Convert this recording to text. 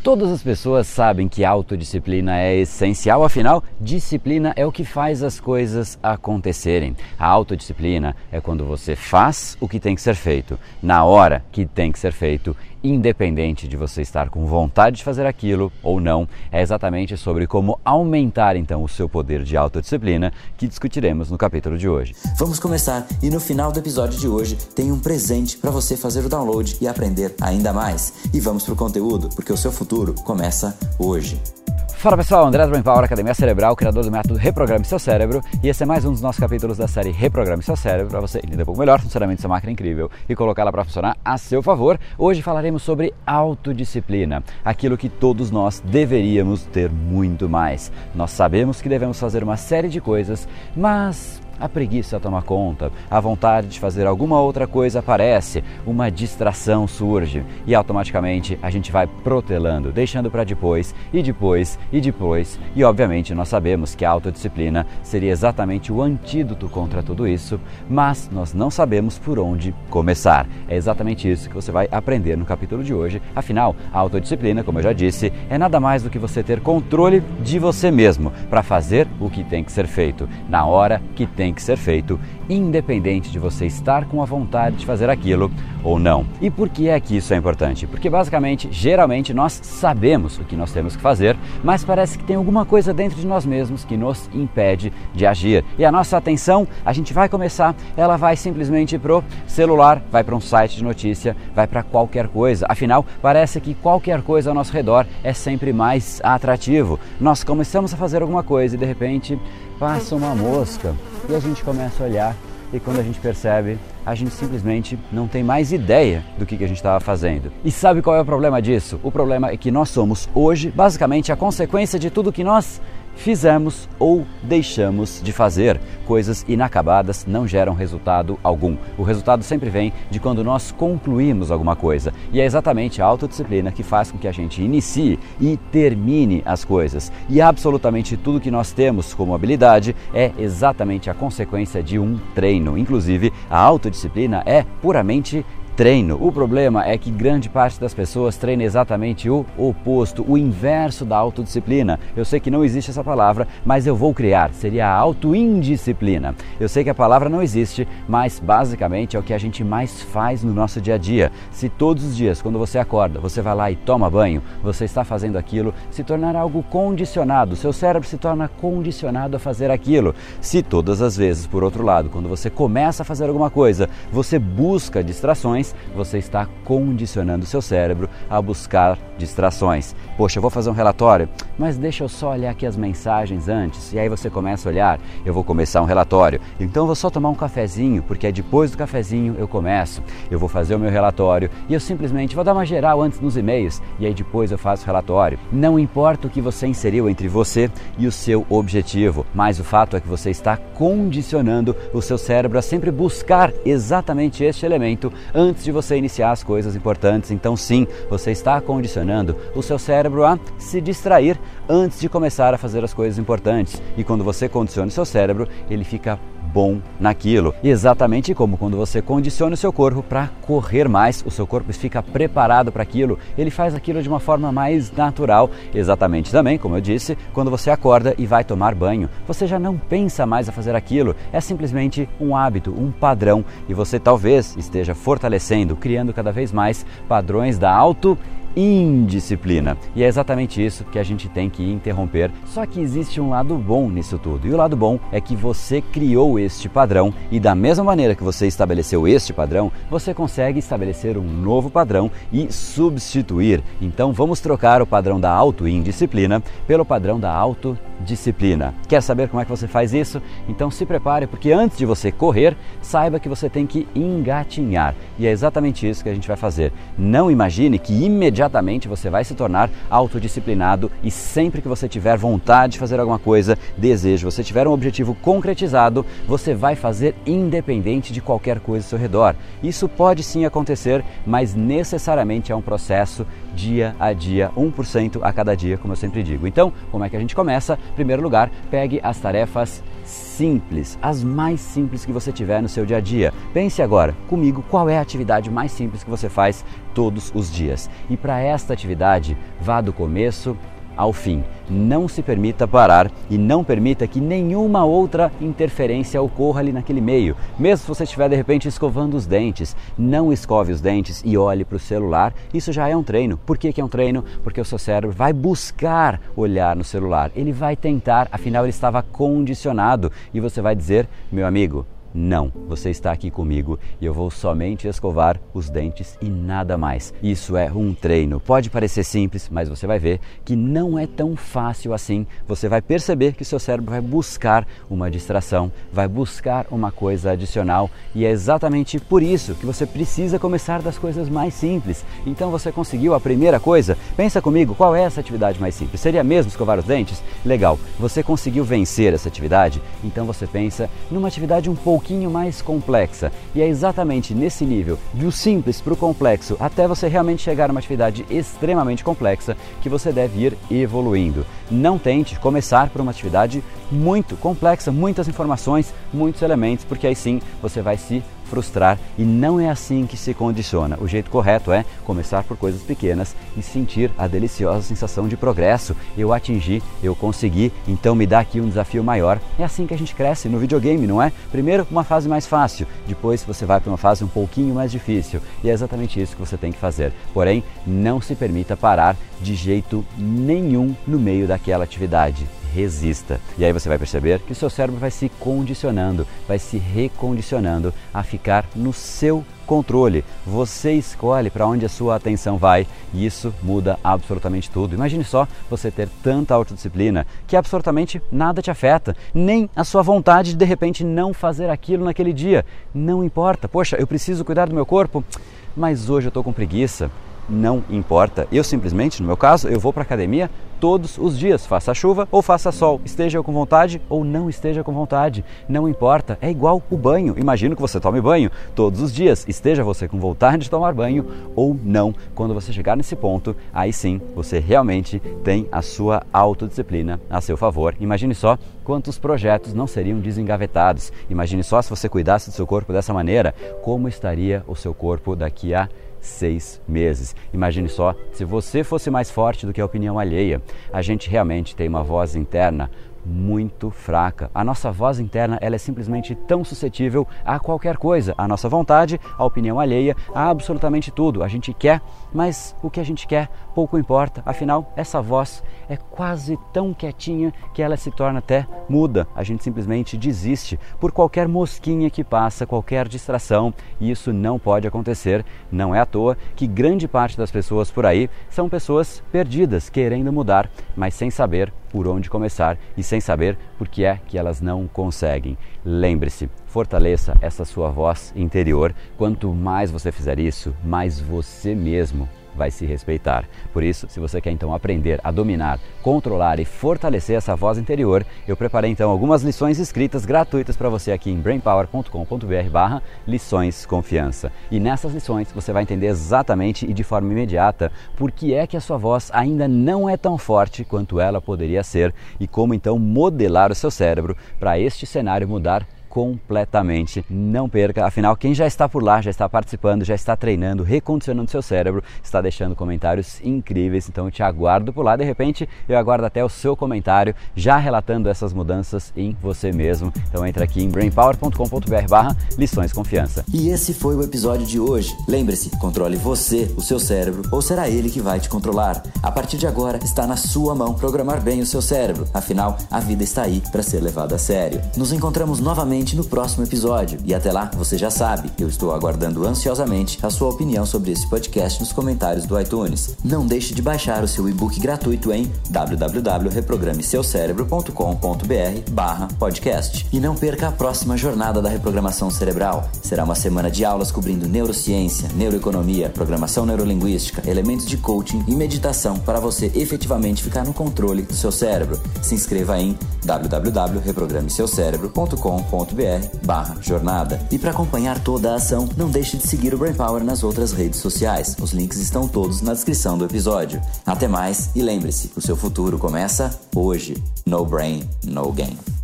Todas as pessoas sabem que autodisciplina é essencial, afinal, disciplina é o que faz as coisas acontecerem. A autodisciplina é quando você faz o que tem que ser feito, na hora que tem que ser feito, independente de você estar com vontade de fazer aquilo ou não. É exatamente sobre como aumentar então o seu poder de autodisciplina que discutiremos no capítulo de hoje. Vamos começar e no final do episódio de hoje tem um presente para você fazer o download e aprender ainda mais. E vamos para o conteúdo, porque o seu futuro começa hoje. Fala pessoal, André do Brain Power, Academia Cerebral, criador do método Reprograme Seu Cérebro, e esse é mais um dos nossos capítulos da série Reprograme Seu Cérebro para você entender um pouco melhor o funcionamento dessa máquina incrível e colocá-la para funcionar a seu favor. Hoje falaremos sobre autodisciplina, aquilo que todos nós deveríamos ter muito mais. Nós sabemos que devemos fazer uma série de coisas, mas a preguiça toma conta, a vontade de fazer alguma outra coisa aparece, uma distração surge e automaticamente a gente vai protelando, deixando para depois e obviamente nós sabemos que a autodisciplina seria exatamente o antídoto contra tudo isso, mas nós não sabemos por onde começar. É exatamente isso que você vai aprender no capítulo de hoje. Afinal, a autodisciplina, como eu já disse, é nada mais do que você ter controle de você mesmo para fazer o que tem que ser feito, na hora que tem que ser feito, independente de você estar com a vontade de fazer aquilo ou não. E por que é que isso é importante? Porque basicamente, geralmente nós sabemos o que nós temos que fazer, mas parece que tem alguma coisa dentro de nós mesmos que nos impede de agir. E a nossa atenção, a gente vai começar, ela vai simplesmente pro celular, vai para um site de notícia, vai para qualquer coisa. Afinal, parece que qualquer coisa ao nosso redor é sempre mais atrativo. Nós começamos a fazer alguma coisa e de repente passa uma mosca e a gente começa a olhar e quando a gente percebe, a gente simplesmente não tem mais ideia do que a gente estava fazendo. E sabe qual é o problema disso? O problema é que nós somos hoje basicamente a consequência de tudo que nós fizemos ou deixamos de fazer. Coisas inacabadas não geram resultado algum. O resultado sempre vem de quando nós concluímos alguma coisa. E é exatamente a autodisciplina que faz com que a gente inicie e termine as coisas. E absolutamente tudo que nós temos como habilidade é exatamente a consequência de um treino. Inclusive, a autodisciplina é puramente treino. O problema é que grande parte das pessoas treina exatamente o oposto, o inverso da autodisciplina. Eu sei que não existe essa palavra, mas eu vou criar. Seria a autoindisciplina. Eu sei que a palavra não existe, mas basicamente é o que a gente mais faz no nosso dia a dia. Se todos os dias, quando você acorda, você vai lá e toma banho, você está fazendo aquilo, se tornar algo condicionado. Seu cérebro se torna condicionado a fazer aquilo. Se todas as vezes, por outro lado, quando você começa a fazer alguma coisa, você busca distrações, você está condicionando o seu cérebro a buscar distrações. Poxa, eu vou fazer um relatório, mas deixa eu só olhar aqui as mensagens antes. E aí você começa a olhar, eu vou começar um relatório, então eu vou só tomar um cafezinho, porque é depois do cafezinho eu começo. Eu vou fazer o meu relatório e eu simplesmente vou dar uma geral antes nos e-mails e aí depois eu faço o relatório. Não importa o que você inseriu entre você e o seu objetivo, mas o fato é que você está condicionando o seu cérebro a sempre buscar exatamente este elemento antes de você iniciar as coisas importantes. Então sim, você está condicionando o seu cérebro a se distrair antes de começar a fazer as coisas importantes. E quando você condiciona o seu cérebro, ele fica bom naquilo. E exatamente como quando você condiciona o seu corpo para correr mais, o seu corpo fica preparado para aquilo, ele faz aquilo de uma forma mais natural. Exatamente também, como eu disse, quando você acorda e vai tomar banho, você já não pensa mais a fazer aquilo, é simplesmente um hábito, um padrão, e você talvez esteja fortalecendo, criando cada vez mais padrões da indisciplina. E é exatamente isso que a gente tem que interromper. Só que existe um lado bom nisso tudo. E o lado bom é que você criou este padrão e da mesma maneira que você estabeleceu este padrão, você consegue estabelecer um novo padrão e substituir. Então vamos trocar o padrão da autoindisciplina pelo padrão da autodisciplina. Quer saber como é que você faz isso? Então se prepare, porque antes de você correr, saiba que você tem que engatinhar. E é exatamente isso que a gente vai fazer. Não imagine que imediatamente você vai se tornar autodisciplinado e sempre que você tiver vontade de fazer alguma coisa, desejo, você tiver um objetivo concretizado, você vai fazer independente de qualquer coisa ao seu redor. Isso pode sim acontecer, mas necessariamente é um processo dia a dia, 1% a cada dia, como eu sempre digo. Então, como é que a gente começa? Em primeiro lugar, pegue as tarefas simples, as mais simples que você tiver no seu dia a dia. Pense agora comigo qual é a atividade mais simples que você faz todos os dias. E para esta atividade, vá do começo ao fim. Não se permita parar e não permita que nenhuma outra interferência ocorra ali naquele meio. Mesmo se você estiver de repente escovando os dentes, não escove os dentes e olhe para o celular. Isso já é um treino. Por que é um treino? Porque o seu cérebro vai buscar olhar no celular. Ele vai tentar, afinal ele estava condicionado. E você vai dizer, meu amigo, não, você está aqui comigo e eu vou somente escovar os dentes e nada mais. Isso é um treino. Pode parecer simples, mas você vai ver que não é tão fácil assim. Você vai perceber que seu cérebro vai buscar uma distração, vai buscar uma coisa adicional e é exatamente por isso que você precisa começar das coisas mais simples. Então você conseguiu a primeira coisa? Pensa comigo, qual é essa atividade mais simples? Seria mesmo escovar os dentes? Legal, você conseguiu vencer essa atividade? Então você pensa numa atividade um pouquinho mais complexa e é exatamente nesse nível, do simples para o complexo, até você realmente chegar a uma atividade extremamente complexa que você deve ir evoluindo. Não tente começar por uma atividade muito complexa, muitas informações, muitos elementos, porque aí sim você vai se frustrar e não é assim que se condiciona. O jeito correto é começar por coisas pequenas e sentir a deliciosa sensação de progresso. Eu atingi, eu consegui, então me dá aqui um desafio maior. É assim que a gente cresce no videogame, não é? Primeiro uma fase mais fácil, depois você vai para uma fase um pouquinho mais difícil e é exatamente isso que você tem que fazer. Porém, não se permita parar de jeito nenhum no meio daquela atividade. Resista. E aí você vai perceber que o seu cérebro vai se condicionando, vai se recondicionando a ficar no seu controle. Você escolhe para onde a sua atenção vai e isso muda absolutamente tudo. Imagine só você ter tanta autodisciplina que absolutamente nada te afeta, nem a sua vontade de repente não fazer aquilo naquele dia. Não importa. Poxa, eu preciso cuidar do meu corpo, mas hoje eu estou com preguiça. Não importa, eu simplesmente, no meu caso, eu vou para a academia todos os dias, faça chuva ou faça sol, esteja eu com vontade ou não esteja com vontade, não importa, é igual o banho. Imagino que você tome banho todos os dias, esteja você com vontade de tomar banho ou não. Quando você chegar nesse ponto, aí sim você realmente tem a sua autodisciplina a seu favor. Imagine só quantos projetos não seriam desengavetados, imagine só se você cuidasse do seu corpo dessa maneira, como estaria o seu corpo daqui a 6 meses. Imagine só se você fosse mais forte do que a opinião alheia. A gente realmente tem uma voz interna muito fraca. A nossa voz interna ela é simplesmente tão suscetível a qualquer coisa. A nossa vontade, a opinião alheia, a absolutamente tudo. A gente quer, mas o que a gente quer pouco importa. Afinal, essa voz é quase tão quietinha que ela se torna até muda. A gente simplesmente desiste por qualquer mosquinha que passa, qualquer distração. E isso não pode acontecer. Não é à toa que grande parte das pessoas por aí são pessoas perdidas, querendo mudar, mas sem saber por onde começar e sem saber por que é que elas não conseguem. Lembre-se, fortaleça essa sua voz interior. Quanto mais você fizer isso, mais você mesmo vai se respeitar. Por isso, se você quer então aprender a dominar, controlar e fortalecer essa voz interior, eu preparei então algumas lições escritas gratuitas para você aqui em brainpower.com.br/lições confiança. E nessas lições você vai entender exatamente e de forma imediata por que é que a sua voz ainda não é tão forte quanto ela poderia ser e como então modelar o seu cérebro para este cenário mudar completamente. Não perca, afinal quem já está por lá, já está participando, já está treinando, recondicionando seu cérebro, está deixando comentários incríveis, então eu te aguardo por lá. De repente eu aguardo até o seu comentário já relatando essas mudanças em você mesmo. Então entra aqui em brainpower.com.br/lições confiança. E esse foi o episódio de hoje. Lembre-se, controle você, o seu cérebro, ou será ele que vai te controlar? A partir de agora está na sua mão programar bem o seu cérebro. Afinal, a vida está aí para ser levada a sério. Nos encontramos novamente no próximo episódio. E até lá, você já sabe, eu estou aguardando ansiosamente a sua opinião sobre esse podcast nos comentários do iTunes. Não deixe de baixar o seu e-book gratuito em www.reprogrameseucerebro.com.br/podcast. E não perca a próxima jornada da reprogramação cerebral. Será uma semana de aulas cobrindo neurociência, neuroeconomia, programação neurolinguística, elementos de coaching e meditação para você efetivamente ficar no controle do seu cérebro. Se inscreva em www.reprogrameseucerebro.com.br brainpower.com.br/jornada. E para acompanhar toda a ação, não deixe de seguir o Brain Power nas outras redes sociais. Os links estão todos na descrição do episódio. Até mais e lembre-se, o seu futuro começa hoje. No brain, no game.